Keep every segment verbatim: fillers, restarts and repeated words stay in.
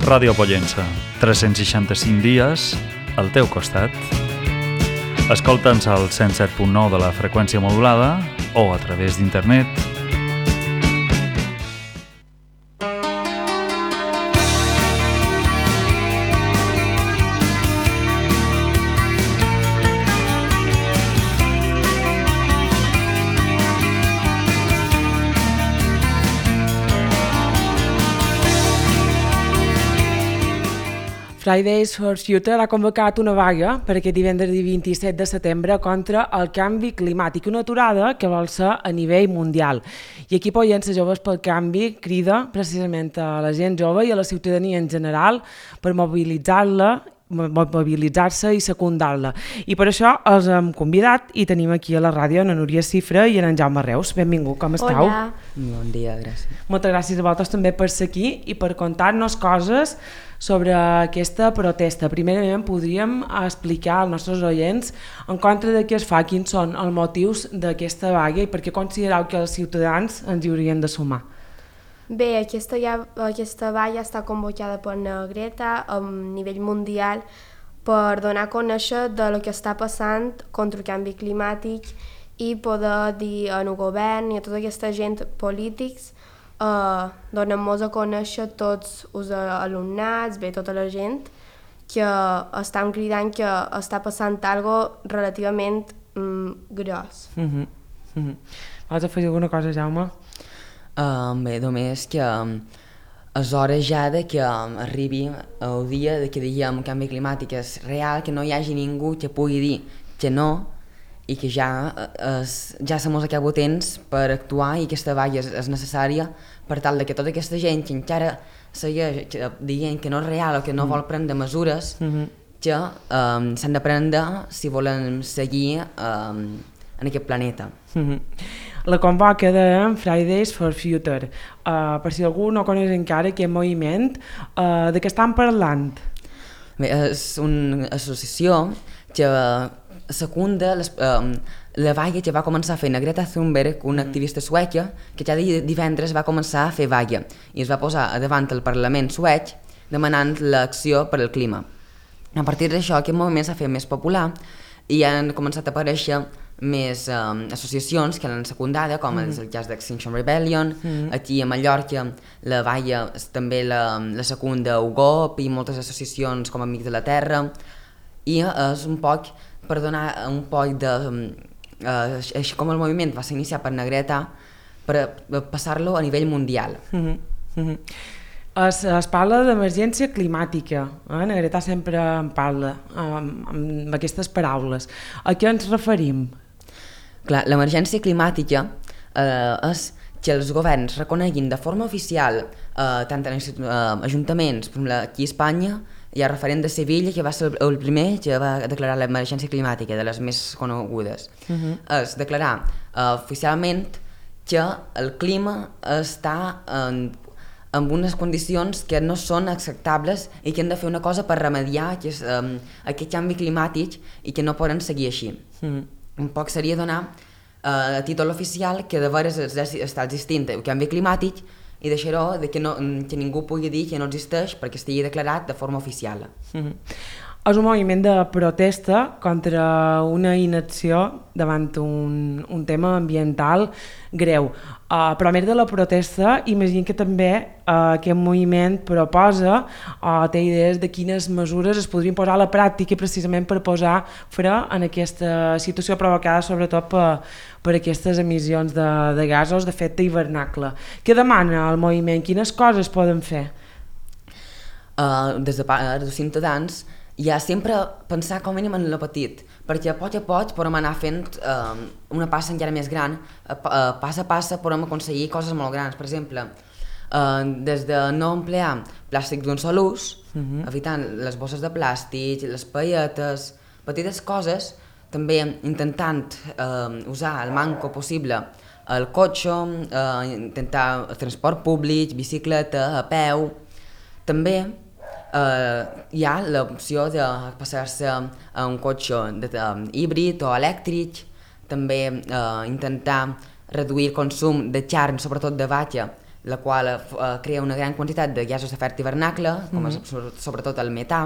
Ràdio Pollença, tres-cents seixanta-cinc dies al teu costat. Escolta'ns al cent set punt nou de la freqüència modulada o a través d'internet. Fridays for Future ha convocat una vaga per aquest divendres vint-i-set de setembre contra el canvi climàtic, una aturada que vol ser a nivell mundial. I aquí Pollença Joves pel Canvi crida precisament a la gent jove i a la ciutadania en general per mobilitzar-la mobilitzar-se i secundar-la. I per això els hem convidat i tenim aquí a la ràdio en Núria Cifra i en Jaume Reus. Benvingut, com esteu? Hola. Bon dia, gràcies. Moltes gràcies a vosaltres també per ser aquí i per contar-nos coses sobre aquesta protesta. Primerament podríem explicar als nostres oients en contra de què es fa, quins són els motius d'aquesta vaga i per què considereu que els ciutadans ens hi haurien de sumar. Bé, aquesta, ja, aquesta vaga està convocada per Greta a nivell mundial per donar a conèixer de lo que està passant contra el canvi climàtic i poder dir al govern i a tota aquesta gent polítics Uh, donem-nos a conèixer tots els alumnats, bé, tota la gent, que estan cridant que està passant algo relativament um, gros. Mm-hmm. Mm-hmm. Vols afegir alguna cosa, Jaume? Uh, bé, només que um, és hora ja de que um, arribi el dia de que diguem el canvi climàtic és real, que no hi hagi ningú que pugui dir que no, i que ja, es, ja se mos acaba temps per actuar i aquesta vaga és, és necessària per tal de que tota aquesta gent que encara segueix dient que no és real o que no mm. vol prendre mesures mm-hmm. que um, s'han de prendre si volen seguir um, en aquest planeta. Mm-hmm. La convoca de Fridays for Future. Uh, per si algú no coneix encara aquest moviment, uh, de què estan parlant? Bé, és una associació que secunda les, um, la vaga que va començar a fer Greta Thunberg, una activista sueca que cada divendres va començar a fer vaga i es va posar davant el Parlament suec demanant l'acció per al clima. A partir d'això aquest moviment s'ha fet més popular i han començat a aparèixer més um, associacions que l'han secundada, com mm. és el cas d'Extinction Rebellion, mm. aquí a Mallorca la vaga també la, la secunda U G O P i moltes associacions com Amics de la Terra, i és un poc per donar un poc de... Uh, així com el moviment va ser iniciat per Greta, per passar-lo a nivell mundial. Mm-hmm. Mm-hmm. Es, es parla d'emergència climàtica, eh? Greta sempre en parla amb, amb aquestes paraules. A què ens referim? Clar, l'emergència climàtica eh, és que els governs reconeguin de forma oficial, eh, tant en eh, ajuntaments, per exemple, aquí a Espanya, hi ha referent de Sevilla, que va ser el primer que va declarar l'emergència climàtica, de les més conegudes. Uh-huh. És declarar uh, oficialment que el clima està en, en unes condicions que no són acceptables i que han de fer una cosa per remediar aquest, um, aquest canvi climàtic i que no poden seguir així. Uh-huh. Un poc seria donar uh, a títol oficial que de veres està existint el canvi climàtic i deixar-ho de que, no, que ningú pugui dir que no existeix perquè estigui declarat de forma oficial. Mm-hmm. És un moviment de protesta contra una inacció davant un, un tema ambiental greu. Uh, però a més de la protesta, imagino que també uh, aquest moviment proposa o uh, té idees de quines mesures es podrien posar a la pràctica precisament per posar fre en aquesta situació provocada sobretot per, per aquestes emissions de, de gasos d'efecte hivernacle. Què demana el moviment? Quines coses poden fer? Uh, des de part dels ciutadans hi ha sempre pensar com a mínim en lo petit, perquè a poc a poc podem anar fent uh, una passa encara més gran, uh, uh, pas a pas podem aconseguir coses molt grans, per exemple, uh, des de no emplear plàstic d'un sol ús, uh-huh. evitant les bosses de plàstic, les pailletes, petites coses, també intentant uh, usar el manco possible el cotxe, uh, intentar el transport públic, bicicleta, a peu, també Uh, hi ha l'opció de passar-se a un cotxe de, um, híbrid o elèctric, també uh, intentar reduir el consum de carn, sobretot de vaca, la qual eh, crea una gran quantitat de gasos d'efecte hivernacle, com Mhm. és sobretot el metà,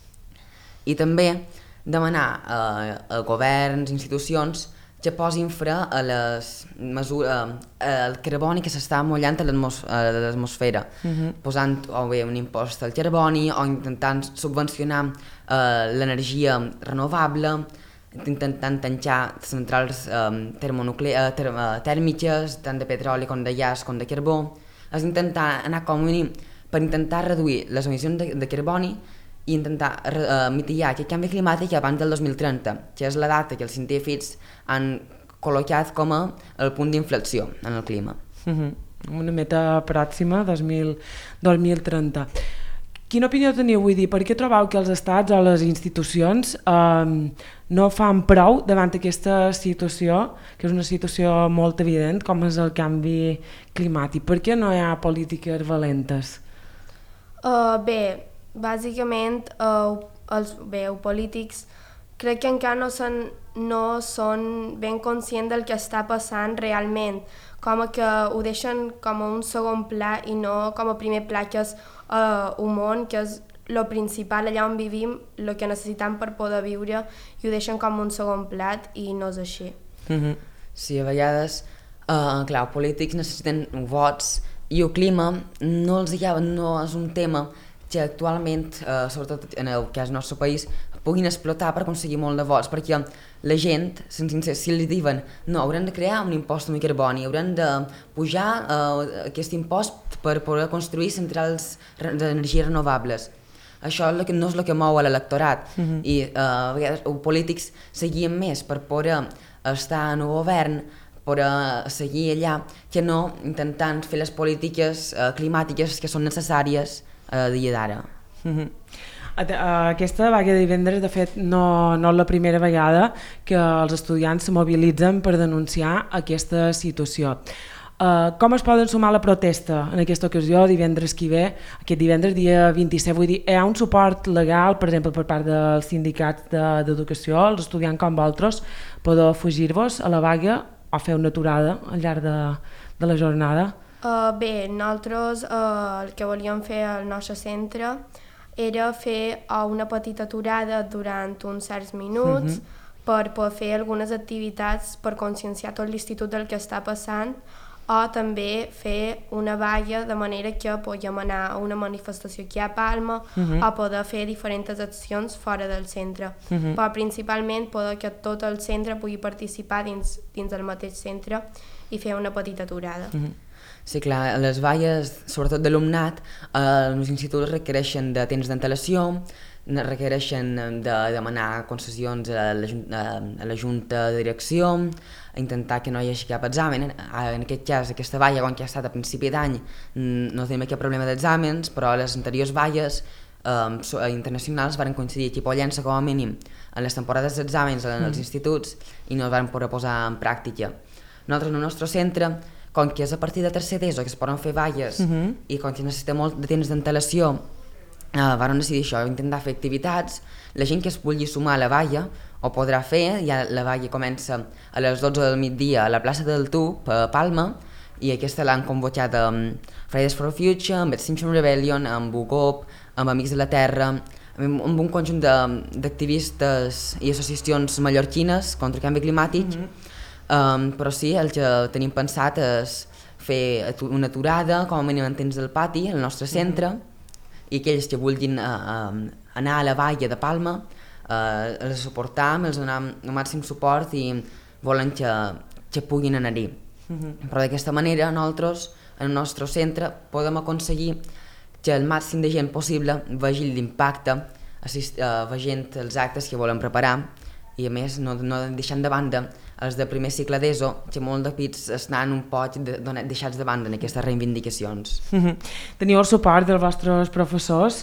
i també demanar eh, a governs, institucions, que posin fre a les mesures, eh, el carboni que s'està mullant a l'atmos- a l'atmosfera, Mhm. posant o bé un impost al carboni o intentant subvencionar eh, l'energia renovable, intentant tancar centrals eh, termonucle- eh, ter eh, tèrmiques, tant de petroli com de gas com de carbó. És intentar anar com a mínim per intentar reduir les emissions de, de carboni i intentar uh, mitigar aquest canvi climàtic abans del dos mil trenta, que és la data que els científics han col·locat com a el punt d'inflexió en el clima. Mhm. Una meta pròxima, dos mil, dos mil trenta. Quina opinió teniu? Vull dir, per què trobeu que els estats o les institucions eh, no fan prou davant aquesta situació, que és una situació molt evident, com és el canvi climàtic? Per què no hi ha polítiques valentes? Uh, bé, bàsicament, uh, els, bé, els polítics crec que encara no són, no són ben conscients del que està passant realment, com que ho deixen com a un segon pla i no com a primer pla, que és uh, un món, que és el principal allà on vivim, el que necessitem per poder viure, i ho deixen com un segon plat i no és així. Mhm. Sí, a vegades, uh, clar, els polítics necessiten vots i el clima no, els hi ha, no és un tema que actualment, eh, sobretot en el cas del nostre país, puguin explotar per aconseguir molt de vots, perquè la gent, si li diuen no, haurem de crear un impost de carboni, haurem de pujar eh, aquest impost per poder construir centrals d'energies renovables. Això és que no és el que mou a l'electorat, uh-huh. i eh, a vegades els polítics seguien més per poder estar en el govern, per seguir allà, que no intentant fer les polítiques eh, climàtiques que són necessàries a dia d'ara. Mm-hmm. Aquesta vaga de divendres, de fet, no, no és la primera vegada que els estudiants se mobilitzen per denunciar aquesta situació. Uh, com es poden sumar a la protesta en aquesta ocasió, divendres que ve, aquest divendres, dia vint-i-set? Vull dir, hi ha un suport legal, per exemple, per part dels sindicats d'educació, els estudiants com vosaltres, podeu fugir-vos a la vaga o fer una aturada al llarg de, de la jornada? Uh, bé, nosaltres uh, el que volíem fer al nostre centre era fer uh, una petita aturada durant uns certs minuts, uh-huh. per poder fer algunes activitats per conscienciar tot l'institut del que està passant, o també fer una vaga de manera que podem anar a una manifestació aquí a Palma, uh-huh. o poder fer diferents accions fora del centre, uh-huh. però principalment poder que tot el centre pugui participar dins, dins del mateix centre i fer una petita aturada. Uh-huh. Sí, clar, les valles, sobretot d'alumnat, eh, els instituts requereixen de temps d'antelació, requereixen de demanar concessions a la, a la Junta de Direcció, a intentar que no hi hagi cap examen. En aquest cas, aquesta valla, com que ha estat a principi d'any, no tenim cap problema d'exàmens, però les anteriors valles eh, internacionals van coincidir aquí a Pollença, com a mínim, en les temporades d'exàmens en els instituts, i no es van poder posar en pràctica. Nosaltres, en el nostre centre, com que és a partir de tercer d'ESO que es poden fer valles, uh-huh. i com que necessita molt de temps d'antelació, eh, vam decidir això, intentar fer activitats. La gent que es vulgui sumar a la valla ho podrà fer. Ja la valla comença a les dotze del migdia a la plaça del Tub, a Palma, i aquesta l'han convocat amb Fridays for Future, amb Extinction Rebellion, amb U G O P, amb Amics de la Terra, amb un conjunt d'activistes i associacions mallorquines contra el canvi climàtic. Uh-huh. Um, però sí, el que tenim pensat és fer una aturada, com a mínim en temps del pati, al nostre centre, mm-hmm. i aquells que vulguin uh, uh, anar a la valla de Palma, uh, els suportam, els donem el màxim suport i volen que, que puguin anar-hi. Mm-hmm. Però d'aquesta manera nosaltres, en el nostre centre, podem aconseguir que el màxim de gent possible vegi l'impacte, assist, uh, vegent els actes que volen preparar, i a més no, no deixant de banda els de primer cicle d'ESO, que molt de pits estan un poc de, de, deixats de banda en aquestes reivindicacions. Mm-hmm. Teniu el suport dels vostres professors?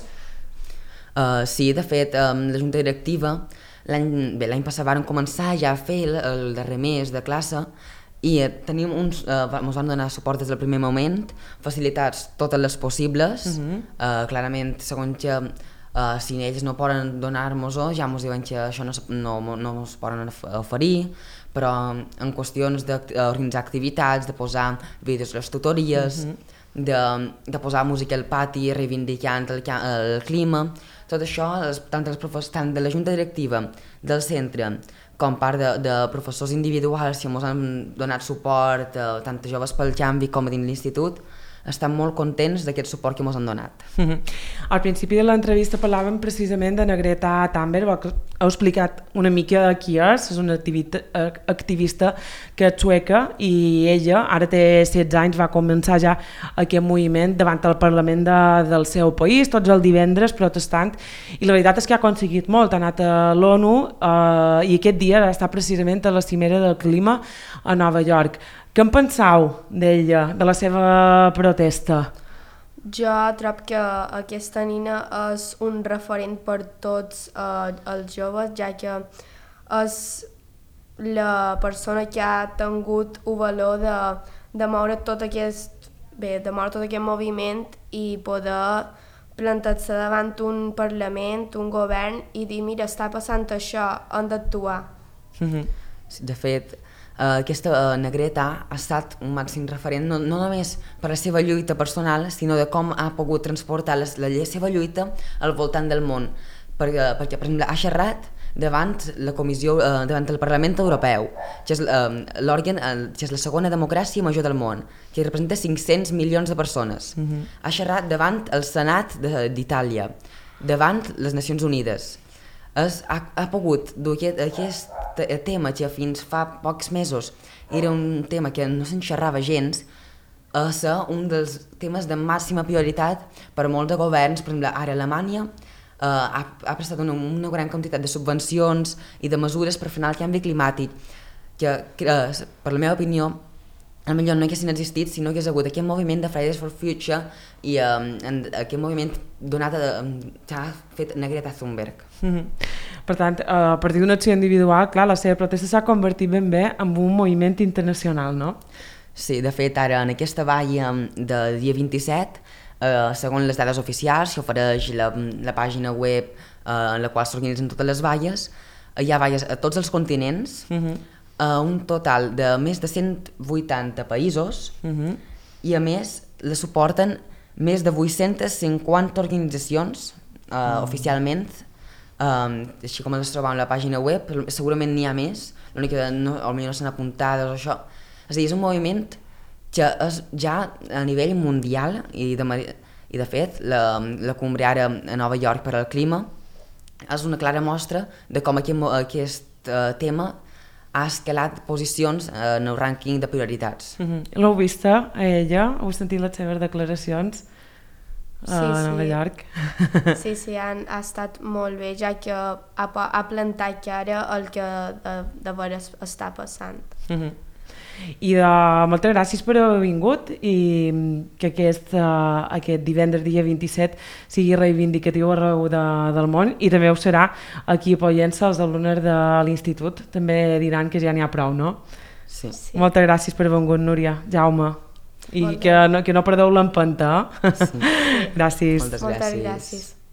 Uh, sí, de fet, um, la Junta Directiva l'any passat varen començar ja a fer el, el darrer mes de classe i uh, tenim uns, uh, ens van donar suport des del primer moment, facilitats totes les possibles, mm-hmm. uh, clarament segons que Uh, si ells no poden donar-nos-ho, ja ens diuen que això no, no, no ens poden oferir, però en qüestions d'organitzar activitats, de posar vídeos a les tutories, mm-hmm. de, de posar música al pati, reivindicant el, el clima. Tot això, tant, els professors, tant de la junta directiva del centre com part de, de professors individuals que ens han donat suport, eh, tant a Joves pel Canvi com a dins l'institut, estan molt contents d'aquest suport que ens han donat. Al principi de l'entrevista parlàvem precisament de Greta Thunberg, heu explicat una mica qui és, és una activista, activista que és sueca i ella ara té setze anys, va començar ja aquest moviment davant del Parlament de, del seu país, tots els divendres protestant, i la veritat és que ha aconseguit molt, ha anat a l'ONU eh, i aquest dia està precisament a la cimera del clima a Nova York. Què en penseu d'ella, de la seva protesta? Jo trobo que aquesta nina és un referent per tots eh, els joves, ja que és la persona que ha tingut el valor de, de moure tot aquest, bé, de moure tot aquest moviment i poder plantar-se davant un Parlament, un govern i dir, mira, està passant això, hem d'actuar. Mm-hmm. De fet, Uh, aquesta uh, Negreta ha estat un màxim referent no, no només per la seva lluita personal, sinó de com ha pogut transportar les, la, la seva lluita al voltant del món. Perquè, perquè per exemple, ha xerrat davant la comissió, uh, davant el Parlament Europeu, que és uh, l'òrgan, uh, que és la segona democràcia major del món, que representa cinc-cents milions de persones. Mm-hmm. Ha xerrat davant el Senat d'Itàlia, davant les Nacions Unides. Es, ha, ha pogut dur aquest, aquest tema que fins fa pocs mesos era un tema que no se'n xerrava gens a ser un dels temes de màxima prioritat per a molts de governs. Per exemple, ara Alemanya eh, ha, ha prestat una, una gran quantitat de subvencions i de mesures per frenar el canvi climàtic que, que eh, per la meva opinió potser no haguessin existit, sinó que és hagut aquest moviment de Fridays for Future i um, aquest moviment donat a, que ha fet Greta Thunberg. Mm-hmm. Per tant, a partir d'una acció individual, clar, la seva protesta s'ha convertit ben bé en un moviment internacional, no? Sí, de fet, ara en aquesta valla de dia vint-i-set, eh, segons les dades oficials, que ofereix la, la pàgina web eh, en la qual s'organitzen totes les valles, hi ha valles a tots els continents, mm-hmm. a un total de més de cent vuitanta països, uh-huh. i a més la suporten més de vuit-centes cinquanta organitzacions uh, uh-huh. oficialment, um, així com les trobam a la pàgina web, segurament n'hi ha més, l'únic que no, potser no s'han apuntades o això. És a dir, és un moviment que és ja a nivell mundial i de, i de fet la, la cumbre ara a Nova York per al clima és una clara mostra de com aquest, aquest uh, tema ha escalat posicions en el rànquing de prioritats. Mm-hmm. L'heu vista, ella? Heu sentit les seves declaracions a sí, sí. Nova York? Sí, sí, han, ha estat molt bé, ja que ha, ha plantat cara el que de, de veres està passant. Mm-hmm. I de, moltes gràcies per haver vingut i que aquest, uh, aquest divendres dia vint-i-set sigui reivindicatiu arreu de, del món i també ho serà aquí apoyant-se els alumnes de l'institut, també diran que ja n'hi ha prou, no? Sí. Sí. Moltes gràcies per haver vingut, Núria, Jaume, i que no, que no perdeu l'empenta. Sí. Gràcies. Moltes gràcies. Moltes gràcies.